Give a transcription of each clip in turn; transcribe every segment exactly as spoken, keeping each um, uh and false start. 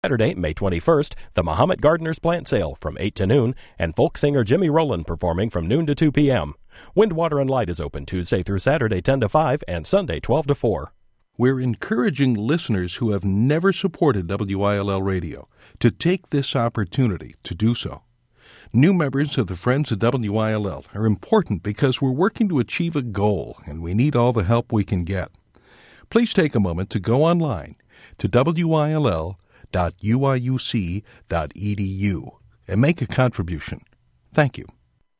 Saturday, May twenty-first, the Muhammad Gardeners Plant Sale from eight to noon, and folk singer Jimmy Rowland performing from noon to two p.m. Wind, Water, and Light is open Tuesday through Saturday ten to five and Sunday twelve to four. We're encouraging listeners who have never supported W I L L Radio to take this opportunity to do so. New members of the Friends of W I L L are important because we're working to achieve a goal, and we need all the help we can get. Please take a moment to go online to W I L L dot U I U C dot E D U and make a contribution. Thank you.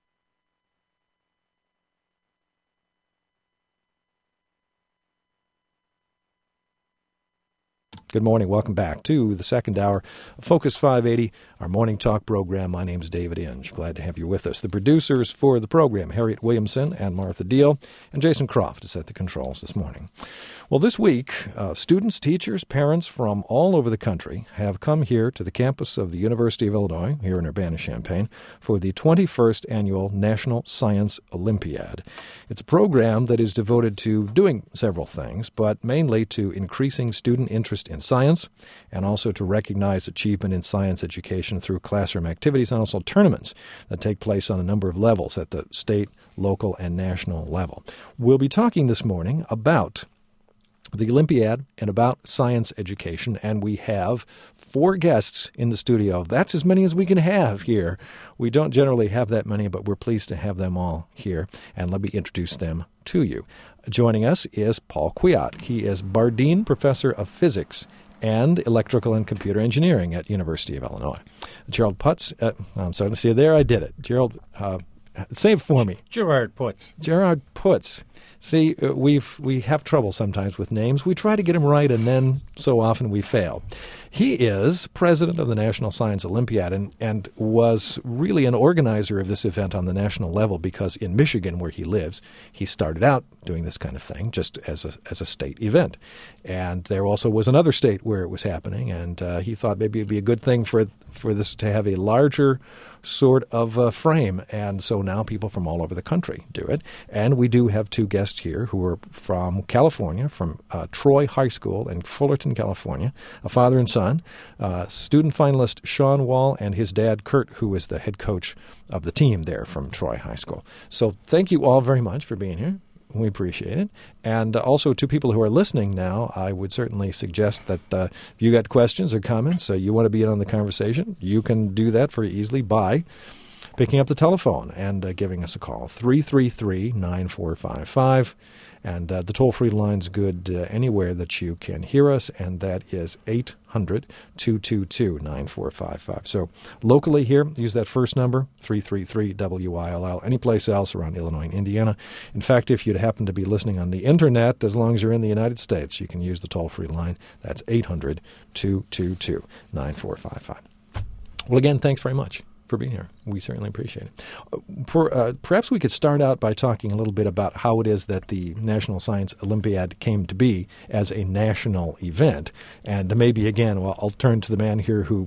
Good morning. Welcome back to the second hour of Focus five eighty, our morning talk program. My name is David Inge. Glad to have you with us. The producers for the program, Harriet Williamson and Martha Deal, and Jason Croft is at the controls this morning. Well, this week, uh, students, teachers, parents from all over the country have come here to the campus of the University of Illinois, here in Urbana-Champaign, for the twenty-first Annual National Science Olympiad. It's a program that is devoted to doing several things, but mainly to increasing student interest in science and also to recognize achievement in science education through classroom activities and also tournaments that take place on a number of levels at the state, local, and national level. We'll be talking this morning about the Olympiad and about science education, and we have four guests in the studio. That's as many as we can have here. We don't generally have that many, but we're pleased to have them all here, and let me introduce them to you. Joining us is Paul Kwiat. He is Bardeen Professor of Physics and Electrical and Computer Engineering at University of Illinois. Gerald Putz, uh, I'm sorry to see you there. I did it. Gerald, uh, say it for me. Gerard Putz. Gerard Putz. See, uh, we've we have trouble sometimes with names. We try to get them right, and then so often we fail. He is president of the National Science Olympiad and, and was really an organizer of this event on the national level because in Michigan, where he lives, he started out doing this kind of thing just as a, as a state event. And there also was another state where it was happening, and uh, he thought maybe it would be a good thing for for this to have a larger sort of uh, frame. And so now people from all over the country do it. And we do have two guests here who are from California, from uh, Troy High School in Fullerton, California, a father and son, uh, student finalist Sean Wall and his dad, Kurt, who is the head coach of the team there from Troy High School. So thank you all very much for being here. We appreciate it. And also to people who are listening now, I would certainly suggest that uh, if you got questions or comments, uh, you want to be in on the conversation, you can do that very easily by picking up the telephone and uh, giving us a call, three three three, nine four five five. And uh, the toll-free line's good uh, anywhere that you can hear us, and that is eight hundred, two two two, nine four five five. So locally here, use that first number, three three three W I L L. Anyplace else around Illinois and Indiana. In fact, if you'd happen to be listening on the Internet, as long as you're in the United States, you can use the toll-free line. That's eight hundred, two two two, nine four five five. Well, again, thanks very much for being here. We certainly appreciate it. Uh, per, uh, perhaps we could start out by talking a little bit about how it is that the National Science Olympiad came to be as a national event. And maybe, again, well, I'll turn to the man here who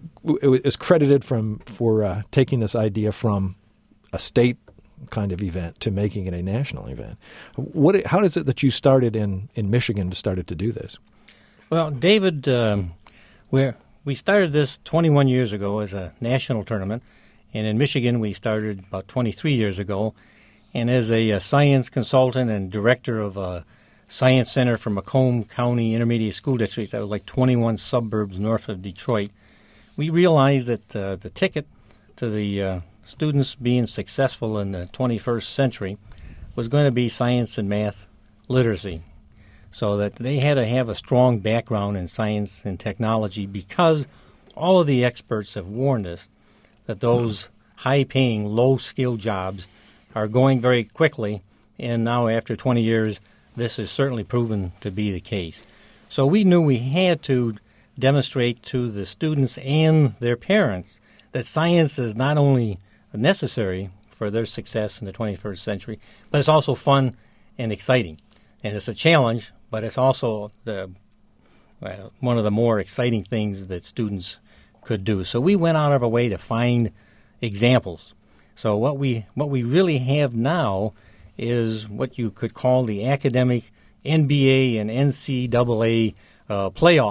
is credited from for uh, taking this idea from a state kind of event to making it a national event. What? How is it that you started in, in Michigan to started to do this? Well, David, um, we're We started this twenty-one years ago as a national tournament, and in Michigan we started about twenty-three years ago. And as a, a science consultant and director of a science center for Macomb County Intermediate School District, that was like twenty-one suburbs north of Detroit, we realized that uh, the ticket to the uh, students being successful in the twenty-first century was going to be science and math literacy. So that they had to have a strong background in science and technology because all of the experts have warned us that those high-paying, low-skilled jobs are going very quickly, and now after twenty years, this is certainly proven to be the case. So we knew we had to demonstrate to the students and their parents that science is not only necessary for their success in the twenty-first century, but it's also fun and exciting. And it's a challenge, but it's also the well, one of the more exciting things that students could do. So we went out of our way to find examples. So what we what we really have now is what you could call the academic N B A and N C double A uh, playoffs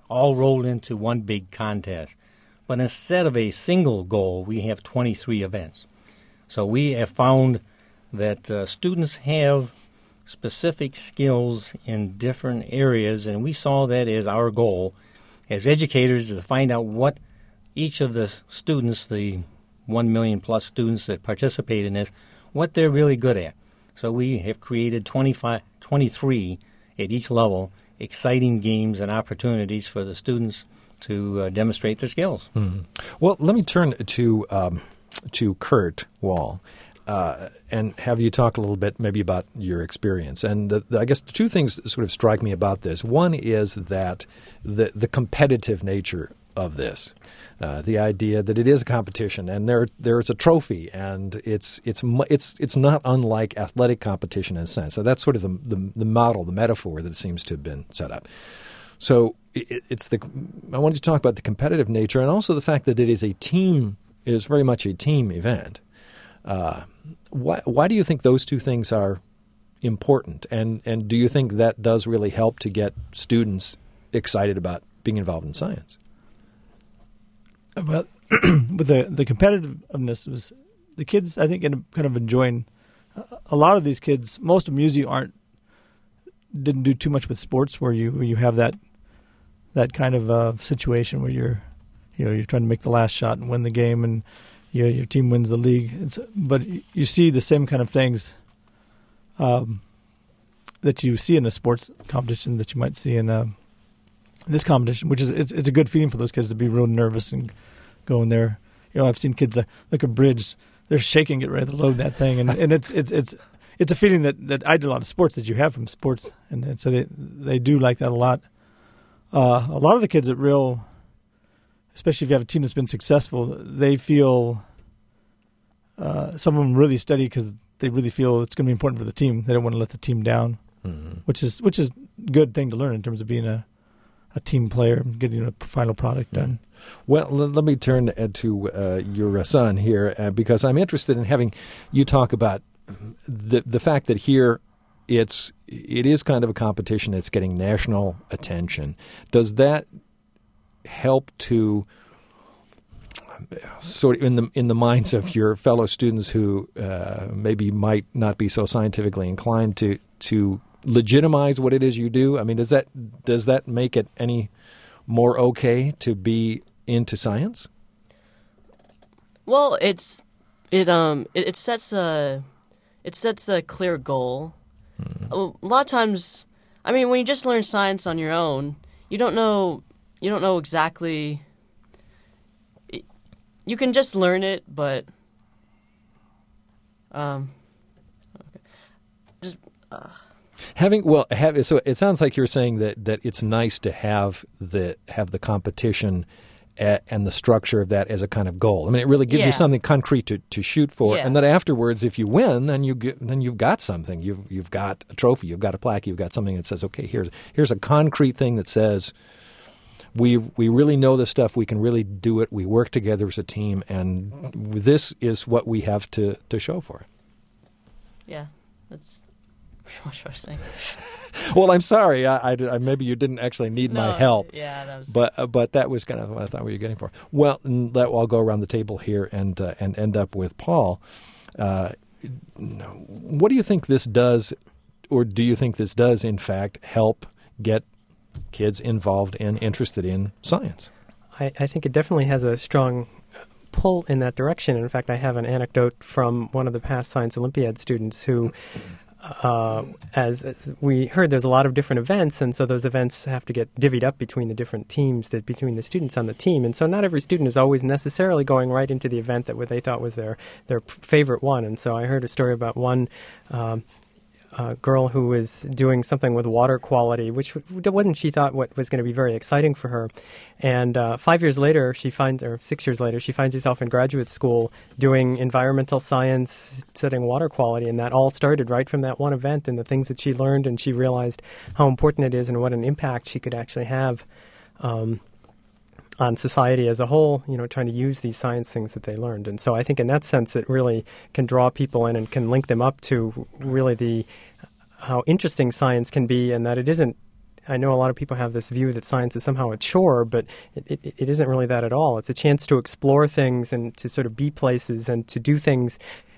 all rolled into one big contest. But instead of a single goal, we have twenty-three events. So we have found that uh, students have specific skills in different areas, and we saw that as our goal as educators to find out what each of the students, the one million plus students that participate in this, what they're really good at. So we have created twenty-five, twenty-three at each level, exciting games and opportunities for the students to uh, demonstrate their skills. Mm-hmm. Well, let me turn to um, to Kurt Wall uh, and have you talk a little bit maybe about your experience. And the, the, I guess the two things that sort of strike me about this. One is that the the competitive nature of this, uh, the idea that it is a competition and there there's a trophy, and it's it's it's it's not unlike athletic competition in a sense. So that's sort of the the, the model, the metaphor that seems to have been set up. So it, it's the I wanted to talk about the competitive nature and also the fact that it is a team. It is very much a team event. Uh, why why do you think those two things are important? And and do you think that does really help to get students excited about being involved in science? Well, with the the competitiveness was the kids, I think, end up kind of enjoying. A lot of these kids, most of them usually aren't didn't do too much with sports, where you where you have that that kind of uh, situation where you're you know you're trying to make the last shot and win the game, and you know, your team wins the league. It's, but you see the same kind of things um, that you see in a sports competition that you might see in a. This competition, which is it's it's a good feeling for those kids to be real nervous and go in there. You know, I've seen kids uh, like a bridge; they're shaking, get ready to load that thing, and, and it's it's it's it's a feeling that, that I did a lot of sports that you have from sports, and, and so they they do like that a lot. Uh, a lot of the kids that real, especially if you have a team that's been successful, they feel. Uh, some of them really study because they really feel it's going to be important for the team. They don't want to let the team down, mm-hmm. which is which is a good thing to learn in terms of being a. a team player and getting a final product done. Well, let, let me turn to uh, your son here uh, because I'm interested in having you talk about the the fact that here it's it is kind of a competition. It's getting national attention. Does that help to sort of in the in the minds of your fellow students who uh, maybe might not be so scientifically inclined to to legitimize what it is you do? I mean, does that does that make it any more okay to be into science? Well, it's it um it, it sets a it sets a clear goal. Mm-hmm. A lot of times, I mean, when you just learn science on your own, you don't know you don't know exactly. You can just learn it, but um, okay. just. Uh, Having well, have, so it sounds like you're saying that, that it's nice to have the have the competition a, and the structure of that as a kind of goal. I mean, it really gives yeah. you something concrete to, to shoot for, yeah. and that afterwards, if you win, then you get, then you've got something. You've you've got a trophy, you've got a plaque, you've got something that says, okay, here's here's a concrete thing that says we we really know this stuff. We can really do it. We work together as a team, and this is what we have to, to show for it. Yeah, that's. What should I say? Well, I'm sorry. I, I, I, maybe you didn't actually need no, my help. Yeah, that was. But uh, but that was kind of what I thought we were getting for. Well, let, I'll go around the table here and uh, and end up with Paul. Uh, what do you think this does, or do you think this does, in fact, help get kids involved and interested in science? I, I think it definitely has a strong pull in that direction. In fact, I have an anecdote from one of the past Science Olympiad students who. Uh, as, as we heard, there's a lot of different events, and so those events have to get divvied up between the different teams, that between the students on the team. And so not every student is always necessarily going right into the event that what they thought was their, their favorite one. And so I heard a story about one um, uh, girl who was doing something with water quality, which wasn't, she thought, what was going to be very exciting for her. And uh, five years later, she finds, or six years later, she finds herself in graduate school doing environmental science, studying water quality, and that all started right from that one event and the things that she learned, and she realized how important it is and what an impact she could actually have um, on society as a whole, you know, trying to use these science things that they learned. And so I think in that sense it really can draw people in and can link them up to really the how interesting science can be, and that it isn't I know a lot of people have this view that science is somehow a chore, but it, it, it isn't really that at all. It's a chance to explore things and to sort of be places and to do things.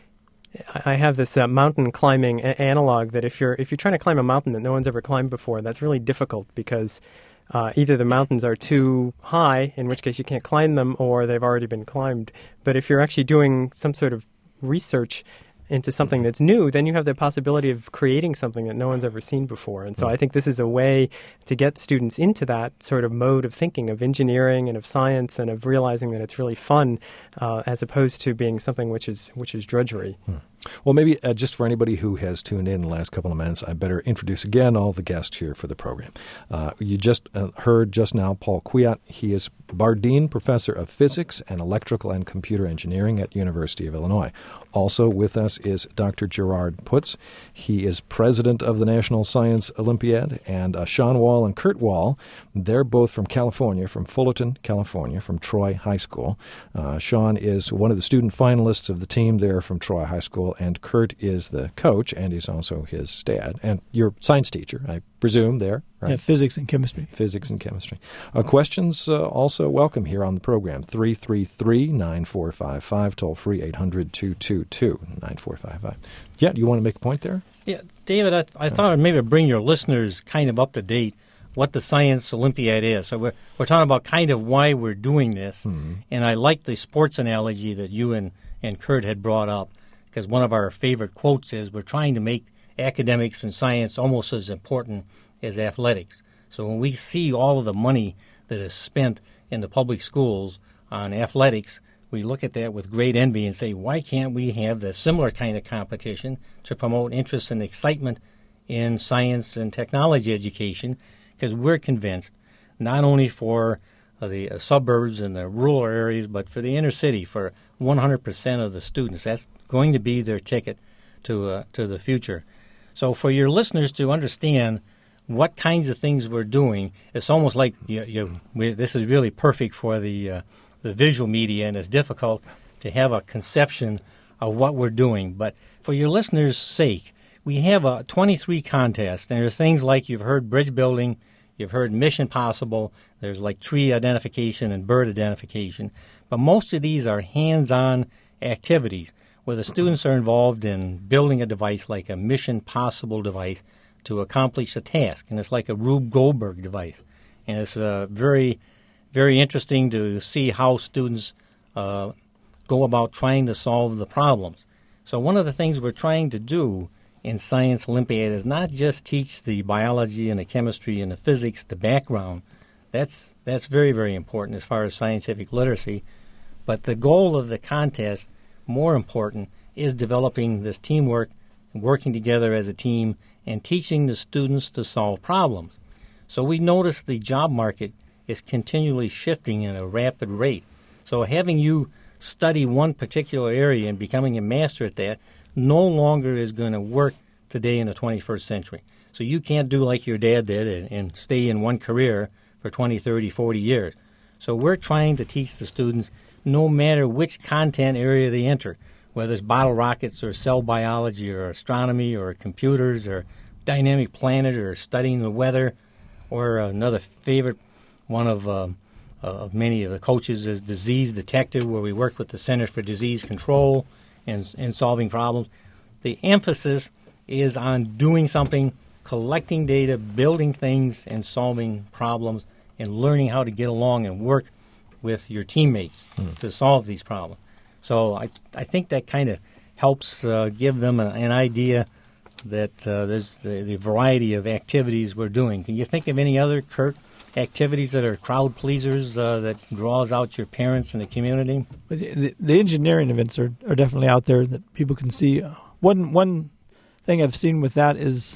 I have this uh, mountain climbing a- analog that if you're if you're trying to climb a mountain that no one's ever climbed before, that's really difficult because uh, either the mountains are too high, in which case you can't climb them, or they've already been climbed. But if you're actually doing some sort of research into something that's new, then you have the possibility of creating something that no one's ever seen before. And so I think this is a way to get students into that sort of mode of thinking, of engineering and of science, and of realizing that it's really fun, uh, as opposed to being something which is which is drudgery. Hmm. Well, maybe uh, just for anybody who has tuned in the last couple of minutes, I better introduce again all the guests here for the program. Uh, you just uh, heard just now Paul Kwiat. He is Bardeen Professor of Physics and Electrical and Computer Engineering at University of Illinois. Also with us is Doctor Gerard Putz. He is president of the National Science Olympiad. And uh, Sean Wall and Kurt Wall, they're both from California, from Fullerton, California, from Troy High School. Uh, Sean is one of the student finalists of the team there from Troy High School, and Kurt is the coach, and he's also his dad. And your science teacher, I presume, there, right? Yeah, physics and chemistry. Physics and chemistry. Uh, questions uh, also welcome here on the program. three three three, nine four five five, toll free eight hundred, two two two, nine four five five. Yeah, do you want to make a point there? Yeah, David, I, I thought I'd maybe bring your listeners kind of up to date what the Science Olympiad is. So we're, we're talking about kind of why we're doing this, mm-hmm. and I like the sports analogy that you and, and Kurt had brought up, because one of our favorite quotes is, we're trying to make academics and science almost as important as athletics. So when we see all of the money that is spent in the public schools on athletics, we look at that with great envy and say, why can't we have the similar kind of competition to promote interest and excitement in science and technology education? Because we're convinced, not only for uh, the uh, suburbs and the rural areas, but for the inner city, for one hundred percent of the students, that's going to be their ticket to uh, to the future. So for your listeners to understand what kinds of things we're doing, it's almost like you, you, we, this is really perfect for the uh, the visual media, and it's difficult to have a conception of what we're doing. But for your listeners' sake, we have a twenty-three contest, and there's things like you've heard bridge building, you've heard Mission Possible, there's like tree identification and bird identification, but most of these are hands-on activities where the students are involved in building a device like a Mission Possible device to accomplish a task, and it's like a Rube Goldberg device. And it's uh, very, very interesting to see how students uh, go about trying to solve the problems. So one of the things we're trying to do in Science Olympiad is not just teach the biology and the chemistry and the physics, the background. That's, that's very, very important as far as scientific literacy. But the goal of the contest, more important, is developing this teamwork, working together as a team, and teaching the students to solve problems. So we notice the job market is continually shifting at a rapid rate. So having you study one particular area and becoming a master at that no longer is going to work today in the twenty-first century. So you can't do like your dad did and, and stay in one career for twenty, thirty, forty years. So we're trying to teach the students, no matter which content area they enter, whether it's bottle rockets or cell biology or astronomy or computers or dynamic planet or studying the weather, or another favorite one of, uh, of many of the coaches is disease detective, where we work with the Centers for Disease Control and, and solving problems. The emphasis is on doing something, collecting data, building things, and solving problems, and learning how to get along and work with your teammates mm. to solve these problems. So I I think that kind of helps uh, give them a, an idea that uh, there's the, the variety of activities we're doing. Can you think of any other, Kurt, activities that are crowd pleasers uh, that draws out your parents and the community? The, the engineering events are, are definitely out there that people can see. One one thing I've seen with that is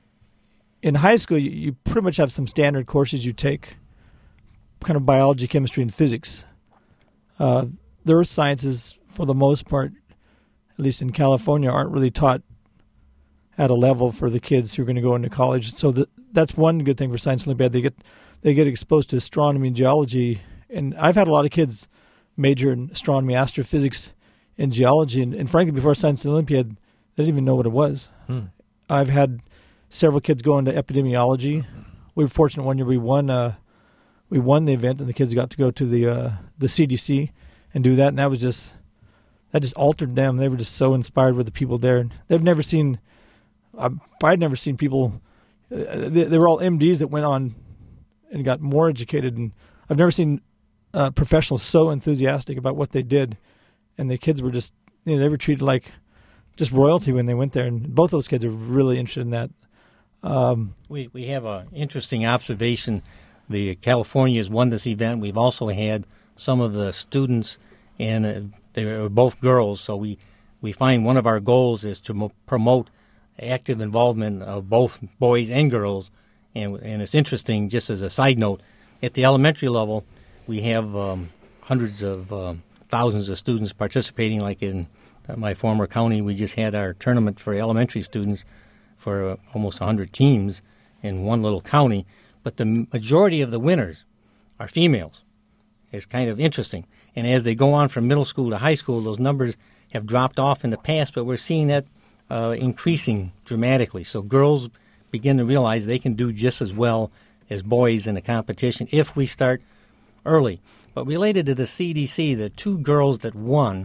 in high school you, you pretty much have some standard courses you take, kind of biology, chemistry, and physics. Uh, the earth sciences, for the most part, at least in California, aren't really taught at a level for the kids who are going to go into college. So the, that's one good thing for Science Olympiad. They get they get exposed to astronomy and geology. And I've had a lot of kids major in astronomy, astrophysics, and geology. And, and frankly, before Science Olympiad, they didn't even know what it was. Hmm. I've had several kids go into epidemiology, we were fortunate one year we won uh, we won the event, and the kids got to go to the uh, the C D C and do that, and that was just that just altered them. They were just so inspired with the people there, and they've never seen. Uh, I'd never seen people. Uh, they, they were all M Ds that went on and got more educated, and I've never seen uh, professionals so enthusiastic about what they did, and the kids were just you know they were treated like just royalty when they went there, and both those kids are really interested in that. Um, we we have an interesting observation. The California's won this event. We've also had some of the students, and uh, they were both girls. So we, we find one of our goals is to mo- promote active involvement of both boys and girls. And and it's interesting, just as a side note, at the elementary level, we have um, hundreds of um, thousands of students participating. Like in my former county, we just had our tournament for elementary students for uh, almost one hundred teams in one little county. But the majority of the winners are females. It's kind of interesting. And as they go on from middle school to high school, those numbers have dropped off in the past, but we're seeing that uh, increasing dramatically. So girls begin to realize they can do just as well as boys in the competition if we start early. But related to the C D C, the two girls that won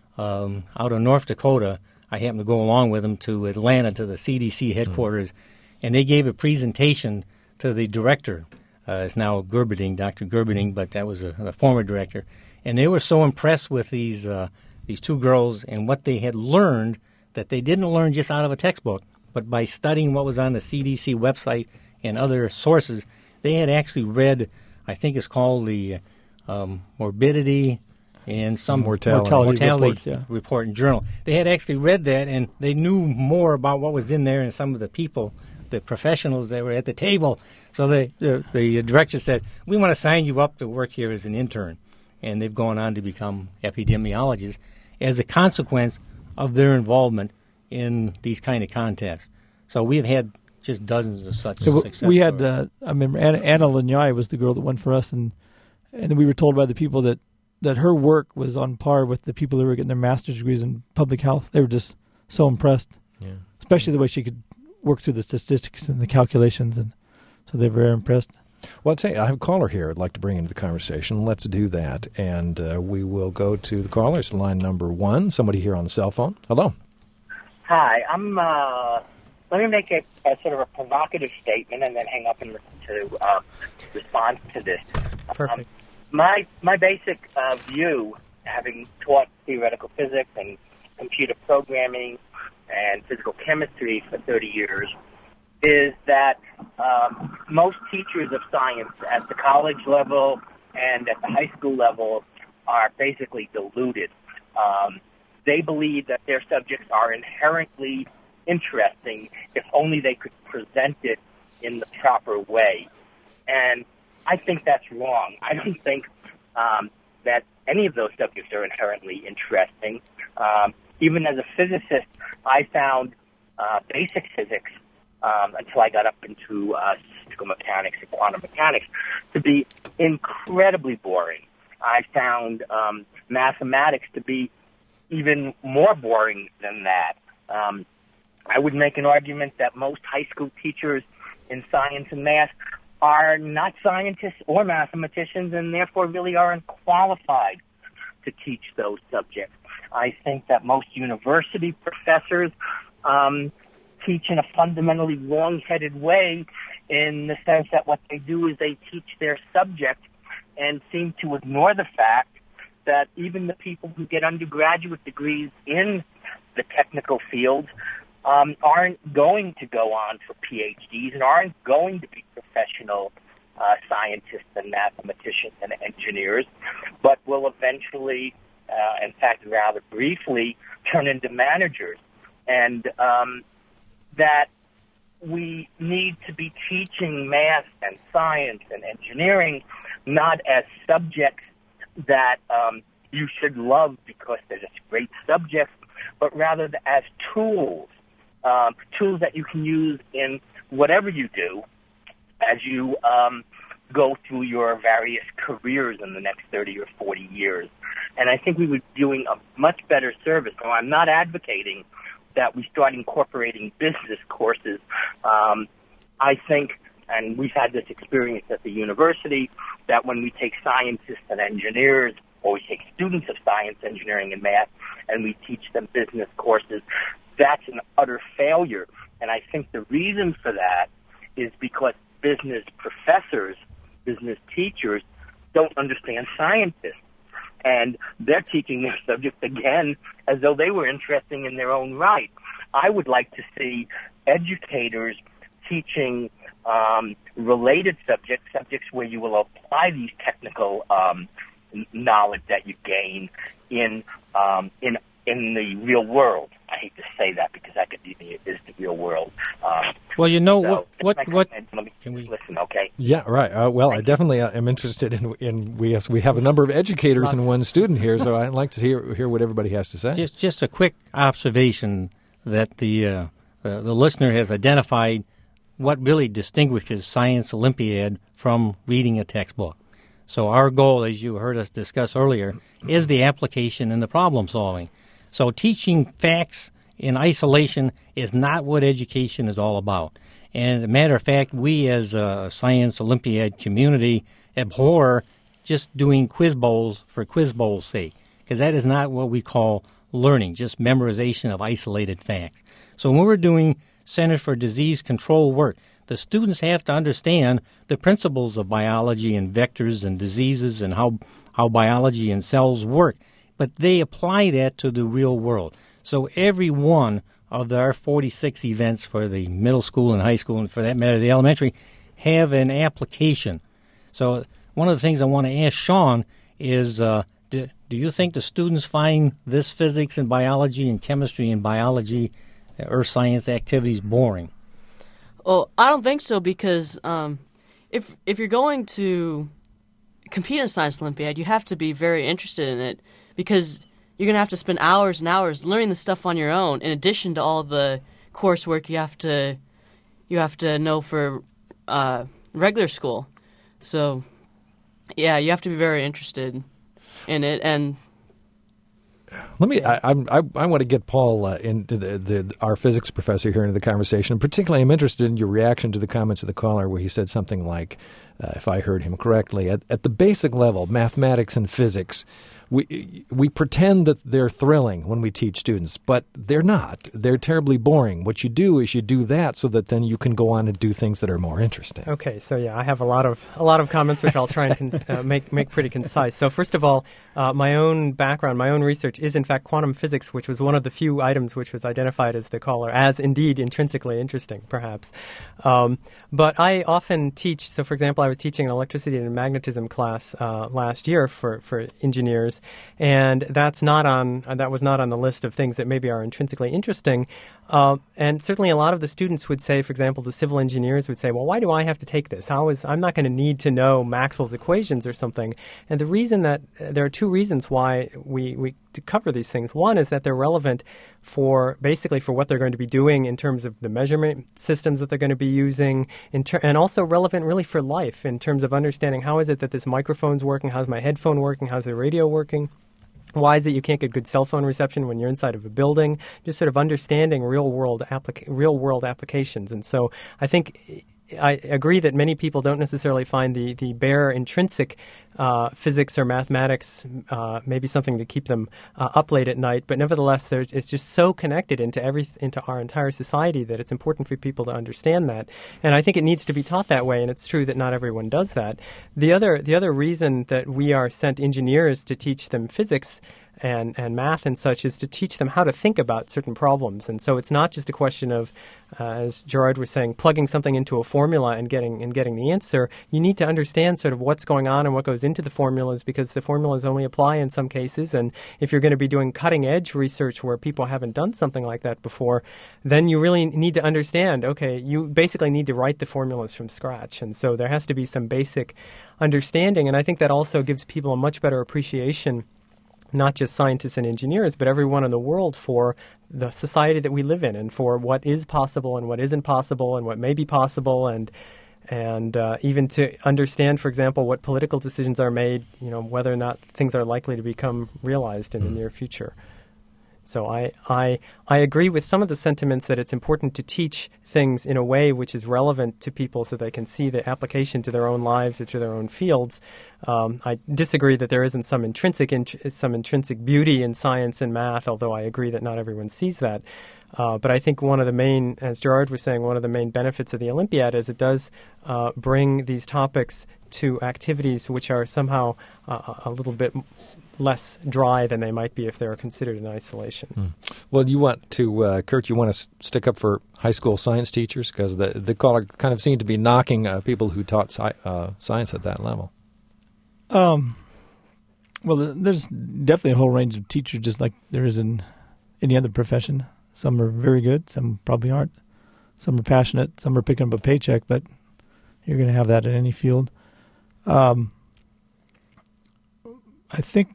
um, out of North Dakota, I happened to go along with them to Atlanta to the C D C headquarters, mm-hmm. and they gave a presentation to the director. Uh, it's now Gerberding, Doctor Gerberding, but that was a, a former director. And they were so impressed with these uh, these two girls and what they had learned that they didn't learn just out of a textbook, but by studying what was on the C D C website and other sources. They had actually read, I think it's called the um, Morbidity and some mortality, mortality, mortality reports, yeah. report and journal. They had actually read that, and they knew more about what was in there and some of the people, the professionals that were at the table. So they, the, the director said, we want to sign you up to work here as an intern. And they've gone on to become epidemiologists as a consequence of their involvement in these kind of contests. So we've had just dozens of such yeah, success We had, stories. uh, I remember Anna, Anna Lanyai was the girl that won for us, and and we were told by the people that, that her work was on par with the people that were getting their master's degrees in public health. They were just so impressed, yeah. especially the way she could work through the statistics and the calculations, and so they were very impressed. Well, I'd say I have a caller here I'd like to bring into the conversation. Let's do that, and uh, we will go to the callers. Line number one, somebody here on the cell phone. Hello. Hi, I'm. Uh, let me make a, a sort of a provocative statement and then hang up and listen to uh, respond to this. Perfect. Um, my my basic uh, view, having taught theoretical physics and computer programming and physical chemistry for thirty years, is that um, most teachers of science at the college level and at the high school level are basically deluded. Um, they believe that their subjects are inherently interesting if only they could present it in the proper way. And I think that's wrong. I don't think um, that any of those subjects are inherently interesting. Um, even as a physicist, I found uh, basic physics Um, until I got up into uh, statistical mechanics and quantum mechanics, to be incredibly boring. I found um, mathematics to be even more boring than that. Um, I would make an argument that most high school teachers in science and math are not scientists or mathematicians, and therefore really aren't qualified to teach those subjects. I think that most university professors um, teach in a fundamentally wrong-headed way, in the sense that what they do is they teach their subject and seem to ignore the fact that even the people who get undergraduate degrees in the technical fields um, aren't going to go on for P H Ds and aren't going to be professional uh, scientists and mathematicians and engineers, but will eventually, uh, in fact, rather briefly, turn into managers. And um, that we need to be teaching math and science and engineering not as subjects that um, you should love because they're just great subjects, but rather as tools, um, tools that you can use in whatever you do as you um, go through your various careers in the next thirty or forty years. And I think we would be doing a much better service. Now, I'm not advocating that we start incorporating business courses. Um, I think and we've had this experience at the university, that when we take scientists and engineers, or we take students of science, engineering, and math, and we teach them business courses, that's an utter failure. And I think the reason for that is because business professors, business teachers, don't understand scientists. And they're teaching their subject again as though they were interesting in their own right. I would like to see educators teaching um, related subjects, subjects where you will apply these technical um, knowledge that you gain in um, in in the real world. I hate to say that because academia is the real world. Um, well, you know so what? What? What? Let me Can we listen? Okay. Yeah, right. Uh, well, I definitely uh, am interested in. in we have, we have a number of educators and one student here, so I'd like to hear hear what everybody has to say. Just just a quick observation that the uh, uh, the listener has identified what really distinguishes Science Olympiad from reading a textbook. So our goal, as you heard us discuss earlier, is the application and the problem solving. So teaching facts in isolation is not what education is all about. And as a matter of fact, we as a Science Olympiad community abhor just doing quiz bowls for quiz bowls' sake, because that is not what we call learning, just memorization of isolated facts. So when we're doing Centers for Disease Control work, the students have to understand the principles of biology and vectors and diseases and how, how biology and cells work. But they apply that to the real world. So every one of our forty-six events for the middle school and high school, and for that matter the elementary, have an application. So one of the things I want to ask Sean is, uh, do, do you think the students find this physics and biology and chemistry and biology, earth science activities boring? Well, I don't think so, because um, if if you're going to compete in a Science Olympiad, you have to be very interested in it, because you're going to have to spend hours and hours learning the stuff on your own, in addition to all the coursework you have to you have to know for uh, regular school. So, yeah, you have to be very interested in it. And let me. I I, I want to get Paul uh, into the, the our physics professor here into the conversation. Particularly, I'm interested in your reaction to the comments of the caller, where he said something like, uh, if I heard him correctly, at, at the basic level, mathematics and physics, we we pretend that they're thrilling when we teach students, but they're not. They're terribly boring. What you do is you do that so that then you can go on and do things that are more interesting. Okay, so yeah, I have a lot of a lot of comments which I'll try and con- uh, make make pretty concise. So first of all, uh, my own background, my own research is in fact quantum physics, which was one of the few items which was identified as the caller as indeed intrinsically interesting, perhaps. Um, but I often teach. So for example, I was teaching an electricity and magnetism class uh, last year for for engineers. And that's not on uh, that was not on the list of things that maybe are intrinsically interesting. Uh, and certainly a lot of the students would say, for example, the civil engineers would say, well, why do I have to take this? How is I'm not going to need to know Maxwell's equations or something. And the reason that uh, there are two reasons why we, we to cover these things. One is that they're relevant for basically for what they're going to be doing in terms of the measurement systems that they're going to be using, in ter- and also relevant really for life in terms of understanding how is it that this microphone's working, how's my headphone working, how's the radio working. Why is it you can't get good cell phone reception when you're inside of a building? Just sort of understanding real world applica- real world applications. And so I think I agree that many people don't necessarily find the, the bare intrinsic uh, physics or mathematics uh, maybe something to keep them uh, up late at night. But nevertheless, it's just so connected into every into our entire society that it's important for people to understand that. And I think it needs to be taught that way. And it's true that not everyone does that. The other the other reason that we are sent engineers to teach them physics and, and math and such is to teach them how to think about certain problems. And so it's not just a question of, uh, as Gerard was saying, plugging something into a formula and getting and getting the answer. You need to understand sort of what's going on and what goes into the formulas, because the formulas only apply in some cases. And if you're going to be doing cutting-edge research where people haven't done something like that before, then you really need to understand, okay, you basically need to write the formulas from scratch. And so there has to be some basic understanding. And I think that also gives people a much better appreciation, not just scientists and engineers, but everyone in the world, for the society that we live in and for what is possible and what isn't possible and what may be possible, and and uh, even to understand, for example, what political decisions are made, you know, whether or not things are likely to become realized in mm. the near future. So I, I I agree with some of the sentiments that it's important to teach things in a way which is relevant to people so they can see the application to their own lives or to their own fields. Um, I disagree that there isn't some intrinsic int- some intrinsic beauty in science and math, although I agree that not everyone sees that. Uh, but I think one of the main, as Gerard was saying, one of the main benefits of the Olympiad is it does uh, bring these topics to activities which are somehow uh, a little bit less dry than they might be if they were considered in isolation. Mm. Well, you want to, uh, Kurt, you want to s- stick up for high school science teachers? Because the, the caller kind of seemed to be knocking uh, people who taught sci- uh, science at that level. Um, well, there's definitely a whole range of teachers, just like there is in any other profession. Some are very good, some probably aren't. Some are passionate, some are picking up a paycheck, but you're going to have that in any field. Um, I think,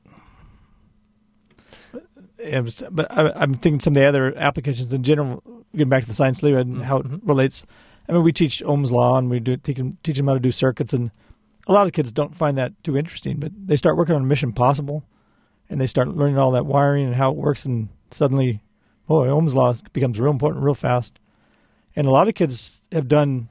but I'm thinking some of the other applications in general, getting back to the science leader and how it mm-hmm. relates. I mean, we teach Ohm's law and we do teach them, teach them how to do circuits, and a lot of kids don't find that too interesting, but they start working on Mission Possible and they start learning all that wiring and how it works, and suddenly, oh, Ohm's law becomes real important real fast. And a lot of kids have done,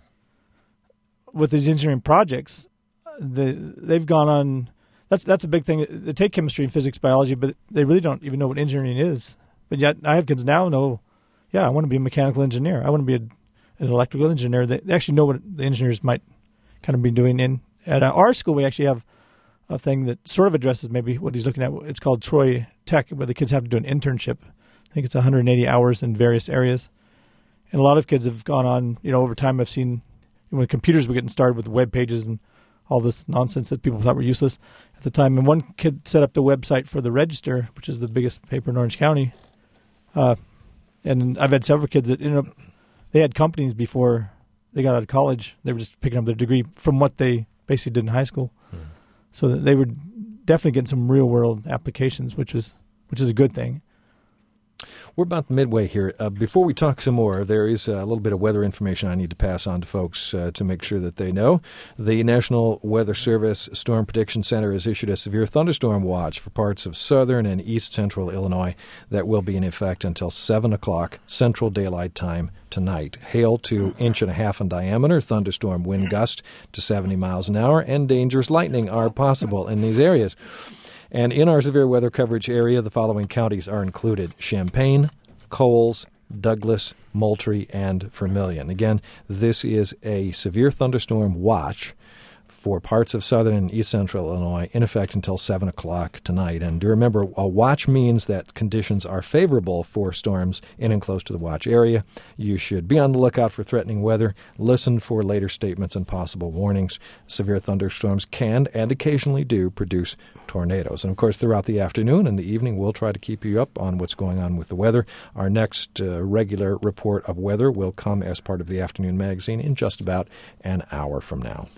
with these engineering projects, they, they've gone on, that's that's a big thing. They take chemistry and physics, biology, but they really don't even know what engineering is. But yet I have kids now who know, yeah, I want to be a mechanical engineer. I want to be a, an electrical engineer. They, they actually know what the engineers might kind of be doing. In At our school, we actually have a thing that sort of addresses maybe what he's looking at. It's called Troy Tech, where the kids have to do an internship. I think it's one hundred eighty hours in various areas. And a lot of kids have gone on, you know, over time I've seen when computers were getting started with web pages and all this nonsense that people thought were useless at the time. And one kid set up the website for the Register, which is the biggest paper in Orange County. Uh, and I've had several kids that ended up, they had companies before they got out of college. They were just picking up their degree from what they basically did in high school. Hmm. So that they were definitely getting some real world applications, which was which is a good thing. We're about midway here. Uh, before we talk some more, there is a little bit of weather information I need to pass on to folks uh, to make sure that they know. The National Weather Service Storm Prediction Center has issued a severe thunderstorm watch for parts of southern and east central Illinois that will be in effect until seven o'clock Central Daylight Time tonight. Hail to inch and a half in diameter, thunderstorm wind gust to seventy miles an hour, and dangerous lightning are possible in these areas. And in our severe weather coverage area, the following counties are included: Champaign, Coles, Douglas, Moultrie, and Vermilion. Again, this is a severe thunderstorm watch for parts of southern and east central Illinois in effect until seven o'clock tonight. And do remember, a watch means that conditions are favorable for storms in and close to the watch area. You should be on the lookout for threatening weather, listen for later statements and possible warnings. Severe thunderstorms can and occasionally do produce tornadoes. And, of course, throughout the afternoon and the evening, we'll try to keep you up on what's going on with the weather. Our next uh, regular report of weather will come as part of the afternoon magazine in just about an hour from now.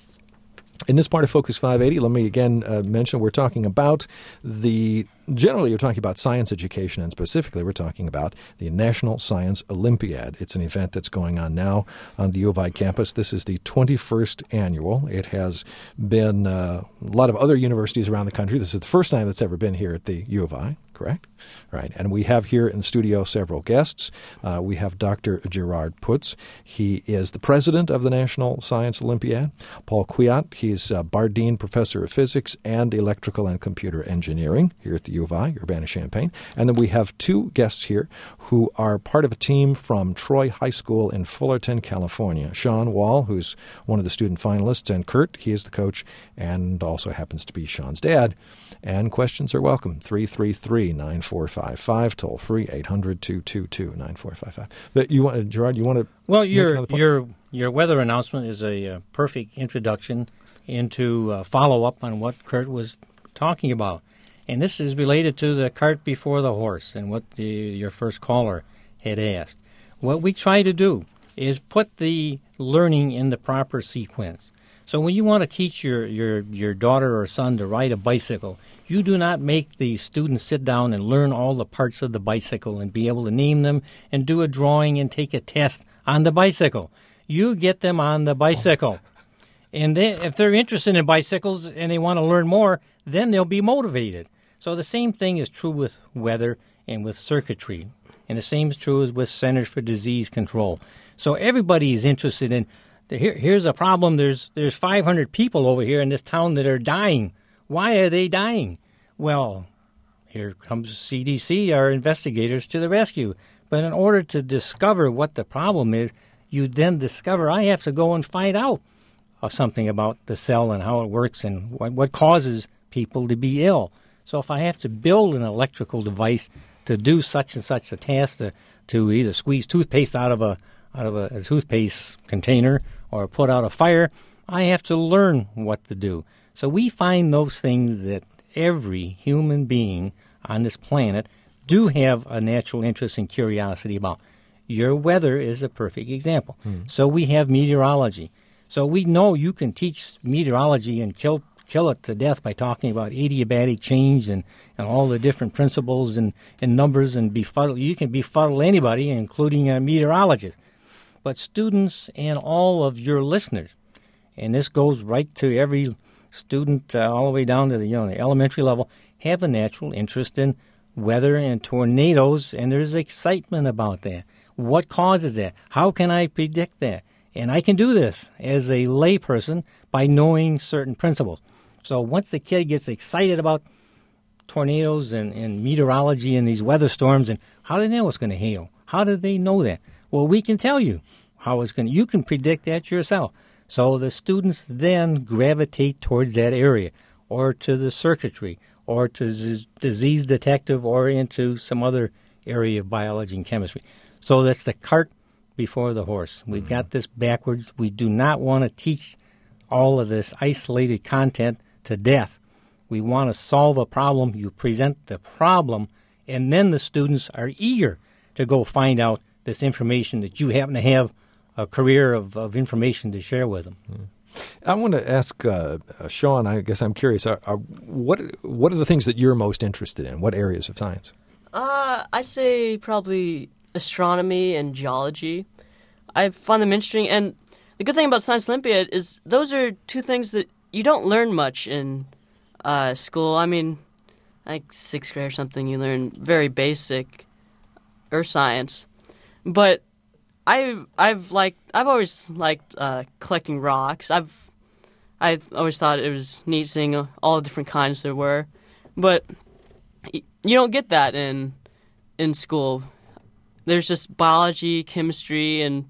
In this part of Focus five eighty, let me again uh, mention we're talking about the, generally we're talking about science education, and specifically we're talking about the National Science Olympiad. It's an event that's going on now on the U of I campus. This is the twenty-first annual. It has been uh, a lot of other universities around the country. This is the first time it's ever been here at the U of I. Correct? Right. And we have here in the studio several guests. Uh, we have Doctor Gerard Putz. He is the president of the National Science Olympiad. Paul Kwiat, he's uh, Bardeen Professor of Physics and Electrical and Computer Engineering here at the U of I, Urbana-Champaign. And then we have two guests here who are part of a team from Troy High School in Fullerton, California. Sean Wall, who's one of the student finalists, and Kurt, he is the coach and also happens to be Sean's dad. And questions are welcome. three three three, nine four five five, toll free, eight hundred, two two two, nine four five five. But you want, Gerard, you want to Well, your your your weather announcement is a uh, perfect introduction into uh, follow-up on what Kurt was talking about. And this is related to the cart before the horse and what the, your first caller had asked. What we try to do is put the learning in the proper sequence. So when you want to teach your, your, your daughter or son to ride a bicycle, you do not make the students sit down and learn all the parts of the bicycle and be able to name them and do a drawing and take a test on the bicycle. You get them on the bicycle. And then if they're interested in bicycles and they want to learn more, then they'll be motivated. So the same thing is true with weather and with circuitry. And the same is true as with Centers for Disease Control. So everybody is interested in, here, here's a problem, there's, there's five hundred people over here in this town that are dying. Why are they dying? Well, here comes C D C, our investigators, to the rescue. But in order to discover what the problem is, you then discover I have to go and find out uh, something about the cell and how it works and what, what causes people to be ill. So if I have to build an electrical device to do such and such a task, to, to either squeeze toothpaste out of a out of a, a toothpaste container or put out a fire, I have to learn what to do. So we find those things that every human being on this planet do have a natural interest and curiosity about. Your weather is a perfect example. Mm. So we have meteorology. So we know you can teach meteorology and kill kill it to death by talking about adiabatic change and, and all the different principles and, and numbers and befuddle. You can befuddle anybody, including a meteorologist. But students and all of your listeners, and this goes right to every student uh, all the way down to the, you know, the elementary level, have a natural interest in weather and tornadoes, and there's excitement about that. What causes that? How can I predict that? And I can do this as a layperson by knowing certain principles. So once the kid gets excited about tornadoes and, and meteorology and these weather storms, and how do they know it's going to hail? How do they know that? Well, we can tell you how it's going to. You can predict that yourself. So the students then gravitate towards that area, or to the circuitry, or to z- disease detective, or into some other area of biology and chemistry. So that's the cart before the horse. We've mm-hmm. got this backwards. We do not want to teach all of this isolated content to death. We want to solve a problem. You present the problem, and then the students are eager to go find out this information that you happen to have a career of, of information to share with them. Mm. I want to ask uh, uh, Sean, I guess I'm curious, are, are, what what are the things that you're most interested in? What areas of science? Uh, I'd say probably astronomy and geology. I find them interesting, and the good thing about Science Olympiad is those are two things that you don't learn much in uh, school. I mean, like sixth grade or something, you learn very basic earth science, but I've I've liked I've always liked uh, collecting rocks. I've I've always thought it was neat seeing all the different kinds there were, but you don't get that in in school. There's just biology, chemistry, and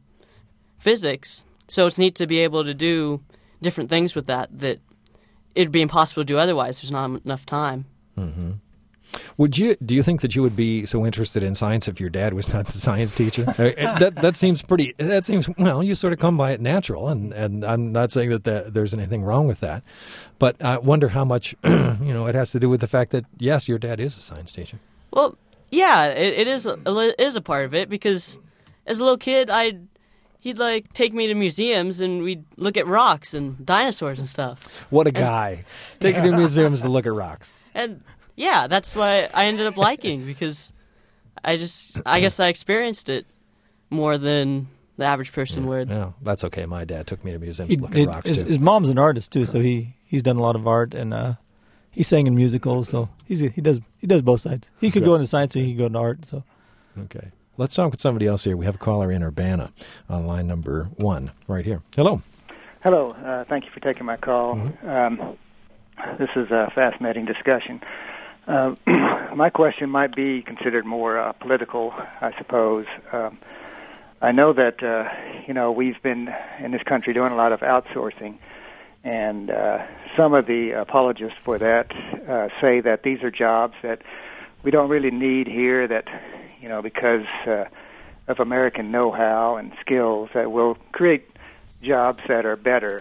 physics. So it's neat to be able to do different things with that that it'd be impossible to do otherwise. There's not enough time. Mm-hmm. Would you? Do you think that you would be so interested in science if your dad was not the science teacher? that that seems pretty. That seems well. You sort of come by it natural, and, and I'm not saying that the, there's anything wrong with that, but I wonder how much you know it has to do with the fact that yes, your dad is a science teacher. Well, yeah, it, it is. A, it is a part of it because as a little kid, I'd he'd like take me to museums and we'd look at rocks and dinosaurs and stuff. What a guy! Taking to museums to look at rocks. And yeah, that's what I ended up liking because I just, I guess I experienced it more than the average person yeah, would. Yeah, that's okay. My dad took me to museums he, to look it, at rocks, his, too. His mom's an artist, too, so he, he's done a lot of art, and uh, he sang in musicals, so he's he does he does both sides. He could go into science or he could go into art. So, okay. Let's talk with somebody else here. We have a caller in Urbana on line number one right here. Hello. Hello. Uh, thank you for taking my call. Mm-hmm. Um, this is a fascinating discussion. Uh, my question might be considered more uh, political, I suppose. Um, I know that, uh, you know, we've been in this country doing a lot of outsourcing, and uh, some of the apologists for that uh, say that these are jobs that we don't really need here, that, you know, because uh, of American know-how and skills that will create jobs that are better.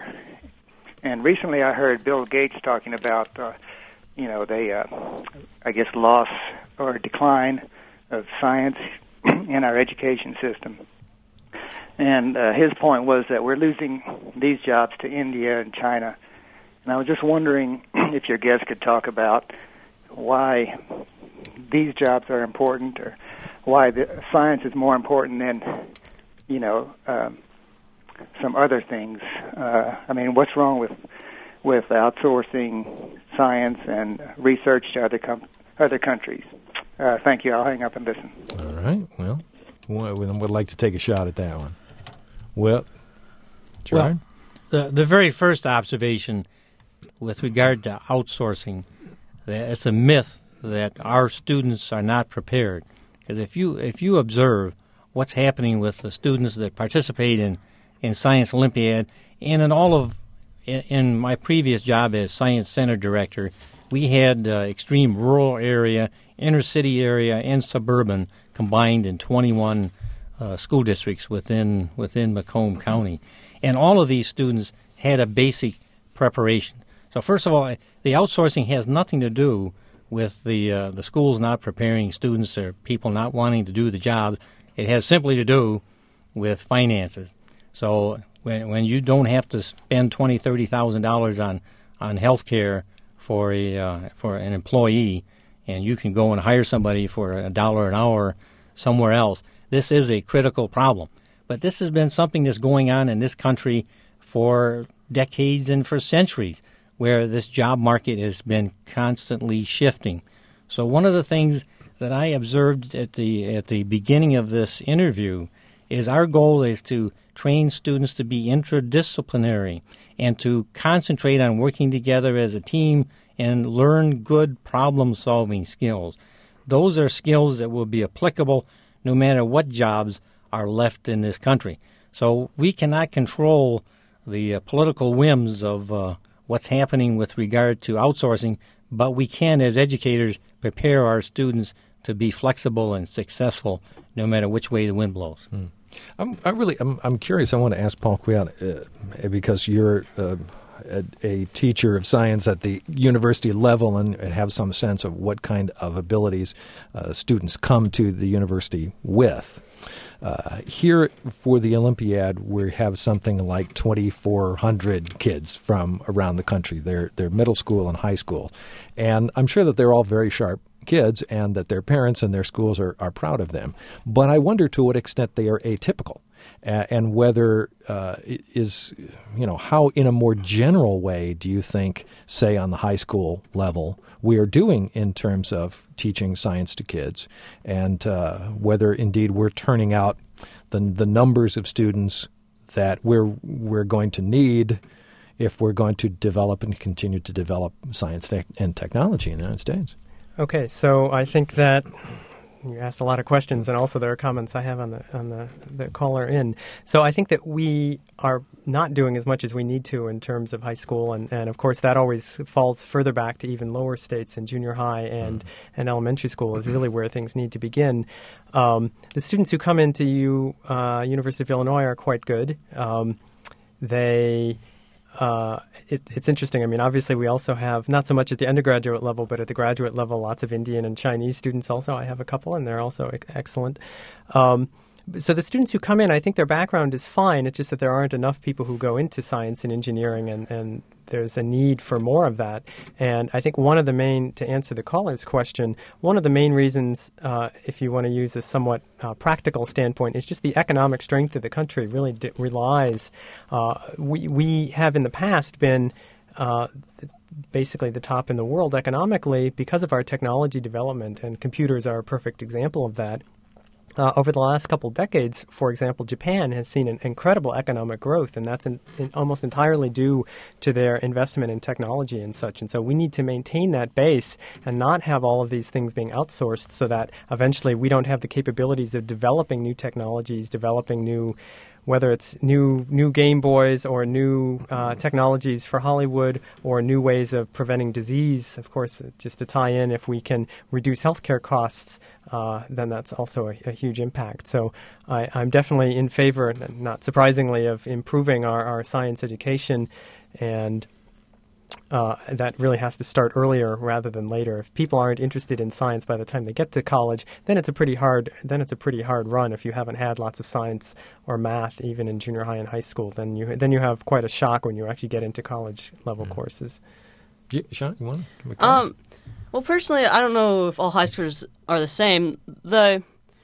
And recently I heard Bill Gates talking about uh, you know, they, uh, I guess, loss or decline of science in our education system. And uh, his point was that we're losing these jobs to India and China. And I was just wondering if your guest could talk about why these jobs are important or why the science is more important than, you know, um, some other things. Uh, I mean, what's wrong with with outsourcing science and research to other com- other countries? Uh, thank you. I'll hang up and listen. All right. Well, we would like to take a shot at that one. Well, Gerard? Well, the, the very first observation with regard to outsourcing, that it's a myth that our students are not prepared. Because if you if you observe what's happening with the students that participate in, in Science Olympiad, and in all of in, in my previous job as Science Center Director, we had uh, extreme rural area, inner city area, and suburban combined in twenty-one uh, school districts within within Macomb County, and all of these students had a basic preparation. So first of all, the outsourcing has nothing to do with the uh, the schools not preparing students or people not wanting to do the job. It has simply to do with finances. So when when you don't have to spend twenty, thirty thousand dollars on on health care for a uh, for an employee, and you can go and hire somebody for a dollar an hour somewhere else, this is a critical problem. But this has been something that's going on in this country for decades and for centuries, where this job market has been constantly shifting. So one of the things that I observed at the at the beginning of this interview is our goal is to train students to be interdisciplinary and to concentrate on working together as a team and learn good problem-solving skills. Those are skills that will be applicable no matter what jobs are left in this country. So we cannot control the uh, political whims of uh, what's happening with regard to outsourcing, but we can, as educators, prepare our students to be flexible and successful no matter which way the wind blows. Hmm. I'm, I really, I'm, I'm curious. I want to ask Paul Kwiat, uh, because you're uh, a, a teacher of science at the university level and, and have some sense of what kind of abilities uh, students come to the university with. Uh, here for the Olympiad, we have something like twenty-four hundred kids from around the country. They're, they're middle school and high school. And I'm sure that they're all very sharp kids and that their parents and their schools are, are proud of them. But I wonder to what extent they are atypical uh, and whether uh, it is, you know, how in a more general way do you think, say on the high school level, we are doing in terms of teaching science to kids, and uh, whether indeed we're turning out the the numbers of students that we're we're going to need if we're going to develop and continue to develop science te- and technology in the United States. Okay, so I think that you asked a lot of questions, and also there are comments I have on the on the, the caller in. So I think that we are not doing as much as we need to in terms of high school, and, and of course that always falls further back to even lower states, and junior high and, and elementary school is really where things need to begin. Um, the students who come into U, uh, University of Illinois are quite good. Um, they... Uh, it, it's interesting. I mean, obviously, we also have, not so much at the undergraduate level, but at the graduate level, lots of Indian and Chinese students also. I have a couple, and they're also ex- excellent. Um, so the students who come in, I think their background is fine. It's just that there aren't enough people who go into science and engineering, and, and there's a need for more of that. And I think one of the main, to answer the caller's question, one of the main reasons, uh, if you want to use a somewhat uh, practical standpoint, is just the economic strength of the country really d- relies. Uh, we, we have in the past been uh, basically the top in the world economically because of our technology development, and computers are a perfect example of that. Uh, over the last couple decades, for example, Japan has seen an incredible economic growth, and that's in, in almost entirely due to their investment in technology and such. And so we need to maintain that base and not have all of these things being outsourced so that eventually we don't have the capabilities of developing new technologies, developing new, whether it's new new Game Boys or new uh, technologies for Hollywood or new ways of preventing disease. Of course, just to tie in, if we can reduce healthcare costs, uh, then that's also a, a huge impact. So I, I'm definitely in favor, not surprisingly, of improving our, our science education, and Uh, that really has to start earlier rather than later. If people aren't interested in science by the time they get to college, then it's a pretty hard then it's a pretty hard run. If you haven't had lots of science or math even in junior high and high school, then you then you have quite a shock when you actually get into college level mm-hmm. courses. Yeah, Sean, you want to? Um, well, personally, I don't know if all high schoolers are the same. The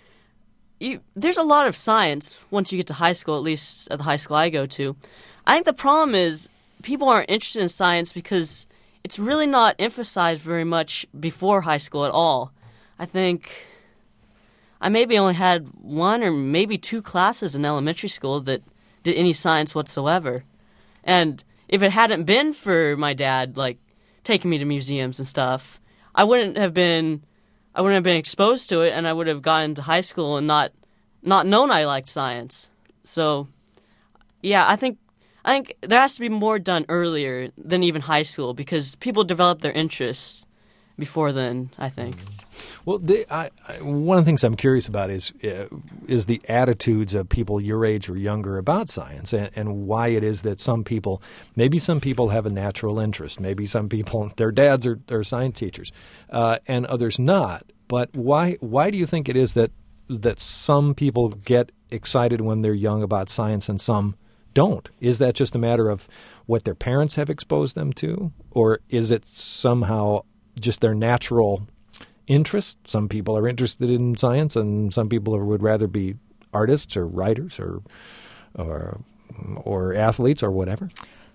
you, there's a lot of science once you get to high school, at least at the high school I go to. I think the problem is people aren't interested in science because it's really not emphasized very much before high school at all. I think I maybe only had one or maybe two classes in elementary school that did any science whatsoever. And if it hadn't been for my dad, like, taking me to museums and stuff, I wouldn't have been I wouldn't have been exposed to it, and I would have gotten to high school and not not known I liked science. So, yeah, I think I think there has to be more done earlier than even high school, because people develop their interests before then, I think. Well, the, I, I, one of the things I'm curious about is uh, is the attitudes of people your age or younger about science, and, and why it is that some people, maybe some people have a natural interest, maybe some people, their dads are, are science teachers, uh, and others not. But why why do you think it is that that some people get excited when they're young about science and some don't? Is that just a matter of what their parents have exposed them to, or is it somehow just their natural interest? Some people are interested in science, and some people would rather be artists or writers or or or athletes or whatever.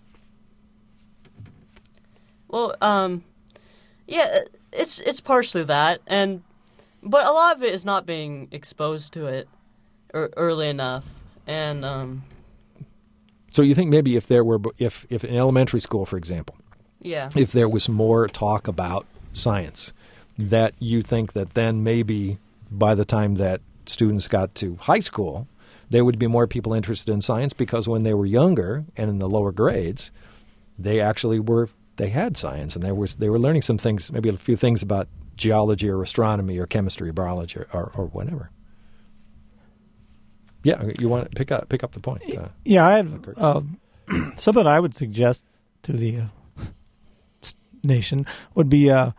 Well, um, yeah, it's it's partially that, and but a lot of it is not being exposed to it er, early enough, and um, so you think maybe if there were if if in elementary school, for example, yeah, if there was more talk about science, that you think that then maybe by the time that students got to high school, there would be more people interested in science, because when they were younger and in the lower grades, they actually were they had science, and they were they were learning some things, maybe a few things about geology or astronomy or chemistry or biology or, or, or whatever. Yeah, you want to pick up pick up the point. Uh, yeah, I have uh, something I would suggest to the uh, nation would be uh,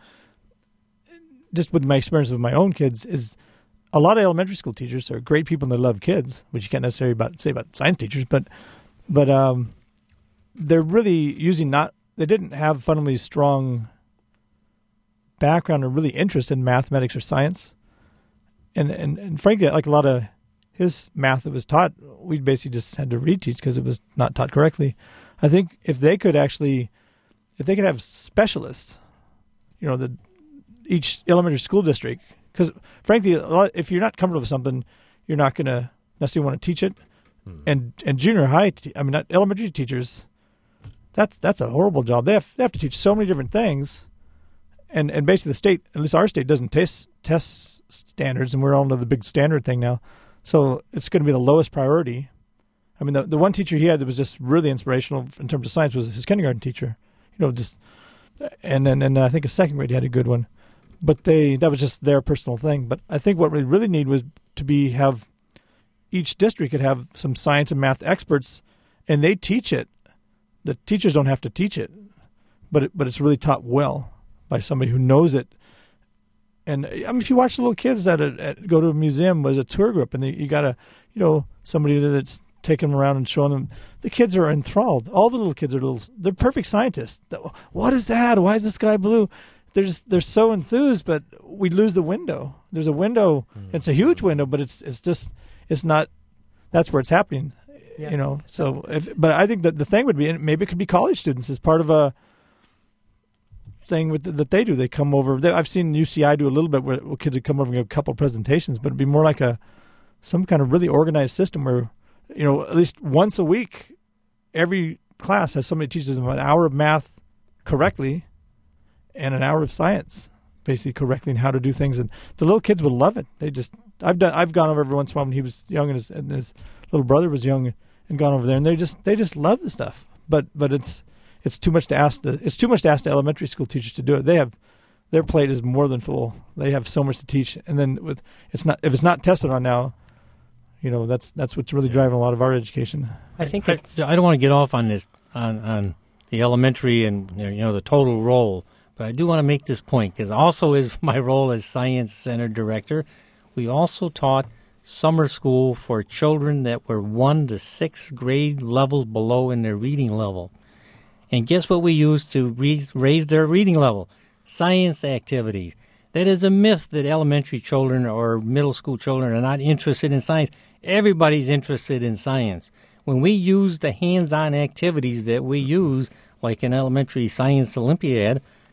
just with my experience with my own kids is a lot of elementary school teachers are great people and they love kids, which you can't necessarily about, say about science teachers, but but um, they're really using not they didn't have fundamentally strong background or really interest in mathematics or science, and and, and frankly, like a lot of his math that was taught, we basically just had to reteach because it was not taught correctly. I think if they could actually, if they could have specialists, you know, the each elementary school district, because frankly, a lot, if you're not comfortable with something, you're not going to necessarily want to teach it. Hmm. And and junior high, te- I mean, not elementary teachers, that's that's a horrible job. They have they have to teach so many different things, and and basically the state, at least our state, doesn't test test standards, and we're on to the big standard thing now. So it's going to be the lowest priority. I mean, the the one teacher he had that was just really inspirational in terms of science was his kindergarten teacher. You know, just and then and I think a second grade he had a good one, but they that was just their personal thing. But I think what we really need was to be have each district could have some science and math experts, and they teach it. The teachers don't have to teach it, but it, but it's really taught well by somebody who knows it. And I mean, if you watch the little kids at, a, at go to a museum as a tour group, and they, you got a, you know, somebody that's taking them around and showing them, the kids are enthralled. All the little kids are little, they're perfect scientists. What is that? Why is the sky blue? They're just, they're so enthused, but we lose the window. There's a window. Mm-hmm. It's a huge window, but it's it's just it's not. That's where it's happening. Yeah. You know. So, if, but I think that the thing would be, maybe it could be college students as part of a thing with the, that they do. They come over. They, I've seen U C I do a little bit where, where kids would come over and give a couple of presentations, but it'd be more like a some kind of really organized system where, you know, at least once a week, every class has somebody teaches them an hour of math correctly and an hour of science, basically correctly, and how to do things. And the little kids would love it. They just, I've done, I've gone over every once in a while when he was young and his, and his little brother was young and gone over there, and they just, they just love the stuff. But, but it's, it's too much to ask the, it's too much to ask the elementary school teachers to do it. They have, their plate is more than full. They have so much to teach, and then with, it's not, if it's not tested on now, you know, that's that's what's really driving a lot of our education. I think I, I don't want to get off on this on, on the elementary and you know the total role, but I do want to make this point because also is my role as science center director. We also taught summer school for children that were one to sixth grade levels below in their reading level, and guess what we used to re- raise their reading level? Science activities. That is a myth that elementary children or middle school children are not interested in science. Everybody's interested in science. When we use the hands-on activities that we use, like an elementary science Olympiad,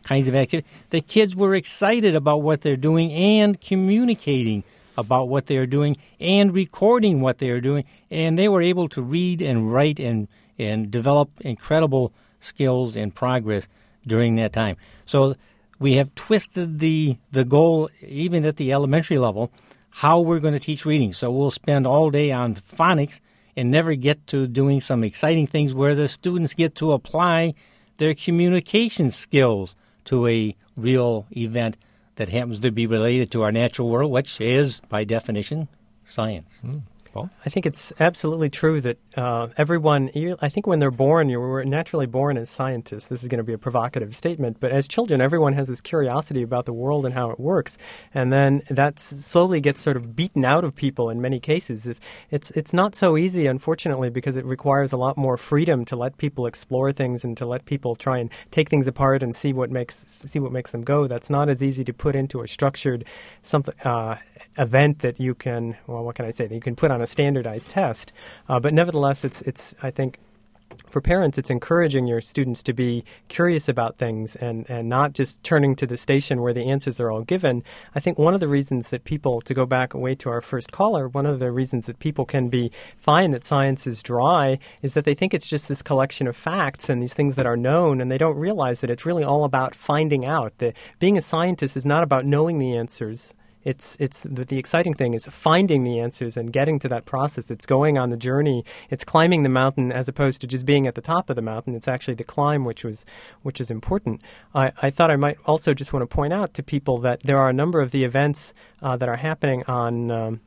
kinds of activity. The kids were excited about what they're doing and communicating about what they're doing and recording what they're doing. And they were able to read and write and, and develop incredible skills and progress during that time. So we have twisted the, the goal, even at the elementary level, how we're going to teach reading. So we'll spend all day on phonics and never get to doing some exciting things where the students get to apply their communication skills to a real event that happens to be related to our natural world, which is, by definition, science. Mm. Paul? I think it's absolutely true that uh, everyone, I think when they're born, you were naturally born as scientists. This is going to be a provocative statement, but as children, everyone has this curiosity about the world and how it works. And then that slowly gets sort of beaten out of people in many cases. It's, it's not so easy, unfortunately, because it requires a lot more freedom to let people explore things and to let people try and take things apart and see what makes, see what makes them go. That's not as easy to put into a structured something, uh, event that you can, well, what can I say, that you can put on a standardized test. Uh, but nevertheless, it's, it's, I think, for parents, it's encouraging your students to be curious about things and, and not just turning to the station where the answers are all given. I think one of the reasons that people, to go back away to our first caller, one of the reasons that people can be find that science is dry is that they think it's just this collection of facts and these things that are known, and they don't realize that it's really all about finding out. That being a scientist is not about knowing the answers. It's it's the, the exciting thing is finding the answers and getting to that process. It's going on the journey. It's climbing the mountain as opposed to just being at the top of the mountain. It's actually the climb which was which is important. I, I thought I might also just want to point out to people that there are a number of the events uh, that are happening on um,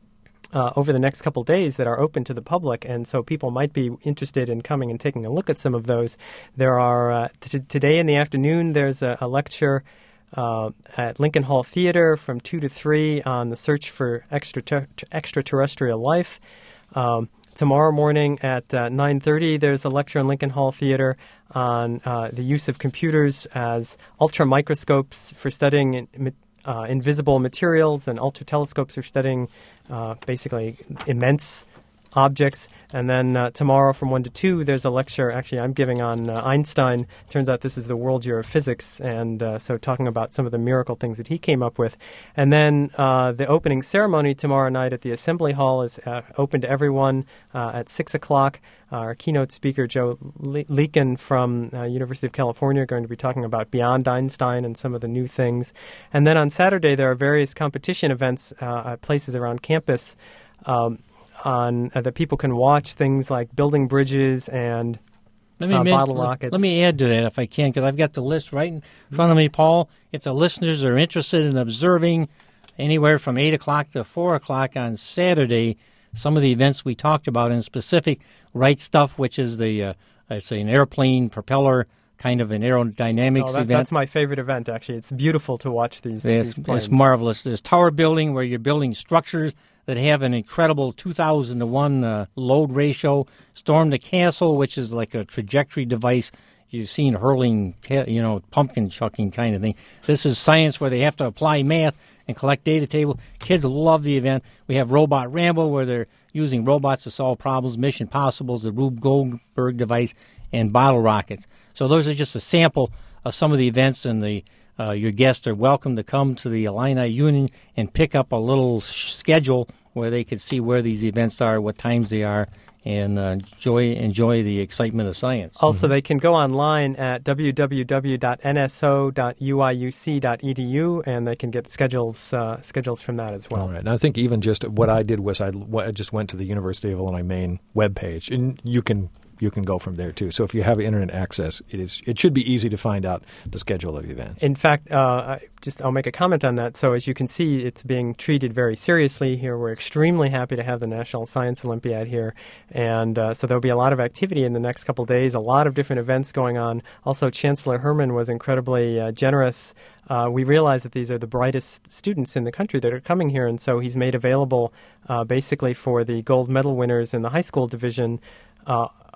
uh, over the next couple days that are open to the public, and so people might be interested in coming and taking a look at some of those. There are uh, t- today in the afternoon. There's a, a lecture Uh, at Lincoln Hall Theater from two to three on the search for extra extraterrestrial life. Um, tomorrow morning at uh, nine thirty, there's a lecture in Lincoln Hall Theater on uh, the use of computers as ultramicroscopes for studying in, uh, invisible materials, and ultratelescopes for studying uh, basically immense objects. And then uh, tomorrow from one to two, there's a lecture actually I'm giving on uh, Einstein. Turns out this is the world year of physics, and uh, so talking about some of the miracle things that he came up with. And then uh, the opening ceremony tomorrow night at the Assembly Hall is uh, open to everyone uh, at six o'clock. Uh, our keynote speaker, Joe Le- Leakin from uh, University of California, going to be talking about Beyond Einstein and some of the new things. And then on Saturday, there are various competition events uh, at places around campus um, on uh, that people can watch, things like building bridges and let me uh, make, bottle let, rockets. Let me add to that if I can, because I've got the list right in front of me, Paul. If the listeners are interested in observing anywhere from eight o'clock to four o'clock on Saturday, some of the events we talked about in specific, Right Stuff, which is the uh, it's an airplane propeller kind of an aerodynamics oh, that, event. That's my favorite event, actually. It's beautiful to watch these, it's, these planes. It's marvelous. There's tower building, where you're building structures that have an incredible two thousand to one uh, load ratio. Storm the Castle, which is like a trajectory device. You've seen hurling, you know, pumpkin chucking kind of thing. This is science where they have to apply math and collect data table. Kids love the event. We have Robot Rambo, where they're using robots to solve problems. Mission Possible is the Rube Goldberg device, and bottle rockets. So those are just a sample of some of the events, and the uh, your guests are welcome to come to the Illini Union and pick up a little sh- schedule where they can see where these events are, what times they are, and uh, enjoy enjoy the excitement of science. Also, mm-hmm. they can go online at w w w dot n s o dot u i u c dot e d u, and they can get schedules uh, schedules from that as well. All right. And I think even just what I did was I, I just went to the University of Illinois Maine webpage, and you can you can go from there too. So if you have internet access, it is it should be easy to find out the schedule of events. In fact, uh, I just I'll make a comment on that. So as you can see, it's being treated very seriously here. We're extremely happy to have the National Science Olympiad here, and uh, so there'll be a lot of activity in the next couple of days. A lot of different events going on. Also, Chancellor Herman was incredibly uh, generous. Uh, we realize that these are the brightest students in the country that are coming here, and so he's made available uh, basically for the gold medal winners in the high school division Uh,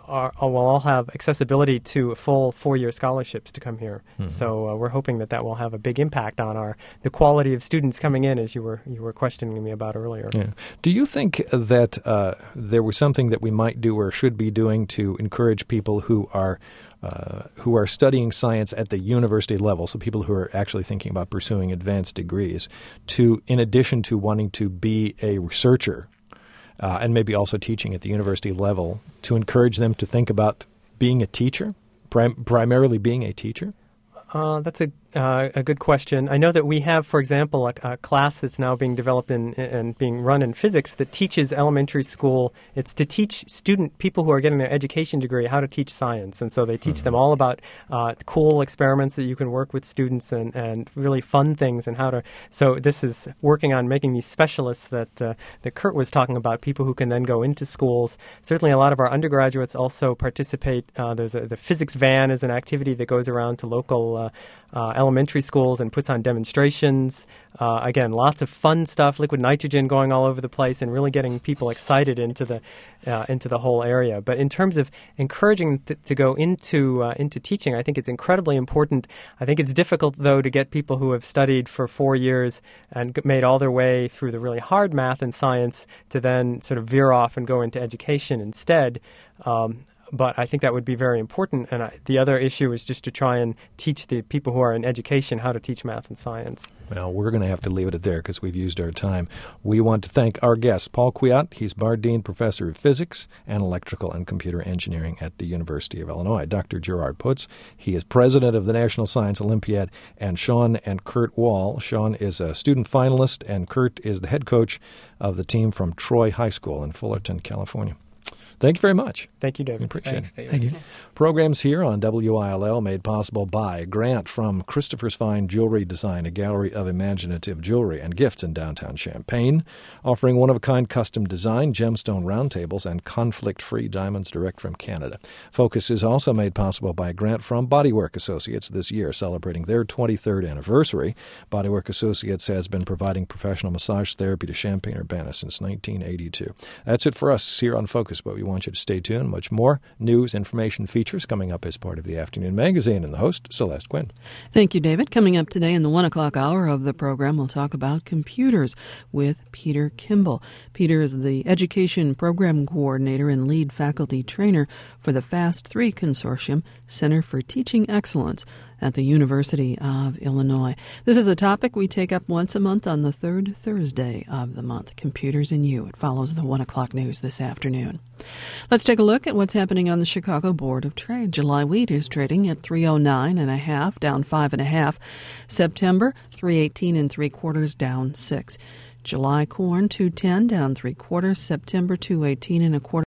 are, will all have accessibility to full four-year scholarships to come here. Mm-hmm. So uh, we're hoping that that will have a big impact on our the quality of students coming in, as you were you were questioning me about earlier. Yeah. Do you think that uh, there was something that we might do or should be doing to encourage people who are uh, who are studying science at the university level, so people who are actually thinking about pursuing advanced degrees, to, in addition to wanting to be a researcher, Uh, and maybe also teaching at the university level, to encourage them to think about being a teacher, prim- primarily being a teacher? Uh, that's a uh, a good question. I know that we have, for example, a, a class that's now being developed in, and being run in physics that teaches elementary school. It's to teach student people who are getting their education degree how to teach science. And so they teach mm-hmm. them all about uh, cool experiments that you can work with students and, and really fun things and how to. So this is working on making these specialists that uh, that Kurt was talking about, people who can then go into schools. Certainly a lot of our undergraduates also participate. Uh, there's a, the physics van is an activity that goes around to local uh, uh, elementary schools and puts on demonstrations. Uh, again, lots of fun stuff, liquid nitrogen going all over the place, and really getting people excited into the uh, into the whole area. But in terms of encouraging th- to go into uh, into teaching, I think it's incredibly important. I think it's difficult, though, to get people who have studied for four years and made all their way through the really hard math and science to then sort of veer off and go into education instead. Um, But I think that would be very important. And I, the other issue is just to try and teach the people who are in education how to teach math and science. Well, we're going to have to leave it at there because we've used our time. We want to thank our guest, Paul Kwiat. He's Bardeen Professor of Physics and Electrical and Computer Engineering at the University of Illinois. Doctor Gerard Putz, he is president of the National Science Olympiad. And Sean and Kurt Wall. Sean is a student finalist, and Kurt is the head coach of the team from Troy High School in Fullerton, California. Thank you very much. Thank you, David. We appreciate Thanks, it. David. Thank you. Programs here on W I L L made possible by a grant from Christopher's Fine Jewelry Design, a gallery of imaginative jewelry and gifts in downtown Champaign, offering one-of-a-kind custom design, gemstone round tables, and conflict-free diamonds direct from Canada. Focus is also made possible by a grant from Bodywork Associates this year, celebrating their twenty-third anniversary. Bodywork Associates has been providing professional massage therapy to Champaign-Urbana since nineteen eighty-two. That's it for us here on Focus, but we want you to stay tuned. Much more news, information, features coming up as part of the Afternoon Magazine, and the host, Celeste Quinn. Thank you, David. Coming up today in the one o'clock hour of the program, we'll talk about computers with Peter Kimball. Peter is the Education Program Coordinator and lead faculty trainer for the FAST three Consortium Center for Teaching Excellence at the University of Illinois. This is a topic we take up once a month on the third Thursday of the month, Computers and You. It follows the one o'clock news this afternoon. Let's take a look at what's happening on the Chicago Board of Trade. July wheat is trading at three oh nine and a half, down five and a half. September, three eighteen and three quarters, down six. July corn, two ten, down three quarters. September, two eighteen and a quarter.